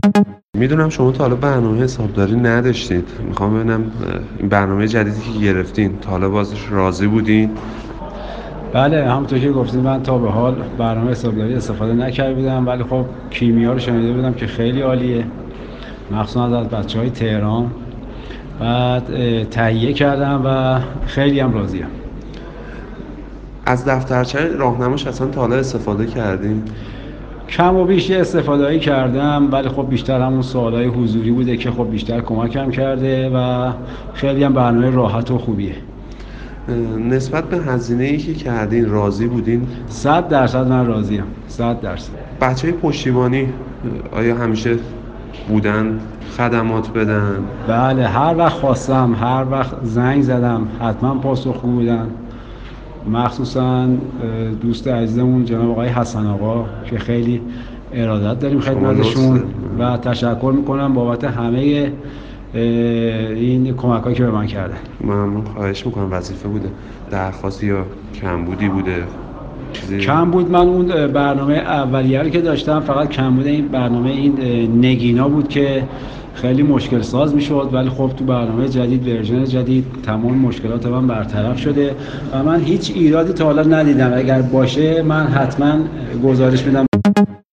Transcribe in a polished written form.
میدونم شما تا حالا برنامه حسابداری نداشتید. میخوام ببینم این برنامه جدیدی که گرفتین تا حالا بازش راضی بودین؟ بله، همونطور که گفتید من تا به حال برنامه حسابداری استفاده نکرده بودم، ولی خب کیمیا رو شنیده بودم که خیلی عالیه، مخصوصا از بچه‌های تهران. بعد تهیه کردم و خیلی هم راضیم. از دفترچه راهنماش اصلا تا حالا استفاده کردین؟ کم و بیش استفاده کردم، ولی خب بیشتر همون سوالای حضوری بوده که خب بیشتر کمکم کرده و خیلی هم برنامه راحت و خوبیه. نسبت به هزینه‌ای که کردین راضی بودین؟ 100% من راضیم، 100%. بچه‌های پشتیبانی آیا همیشه بودن خدمات بدن؟ بله، هر وقت خواستم، هر وقت زنگ زدم حتما پاسخگو بودن. مخصوصا دوست عزیزمون جناب آقای حسن آقا که خیلی ارادت داریم خدمتشون و تشکر میکنم بابت همه این کمک‌هایی که به من کردن. ممنون. خواهش میکنم. وظیفه بوده، درخواستی یا کمبودی بوده؟ کم بود. من اون برنامه اولیه رو که داشتم فقط کم بوده این برنامه این نگینا بود که خیلی مشکل ساز میشد، ولی خب تو برنامه جدید، ورژن جدید، تمام مشکلات من برطرف شده و من هیچ ایرادی تا حالا ندیدم. اگر باشه من حتما گزارش میدم.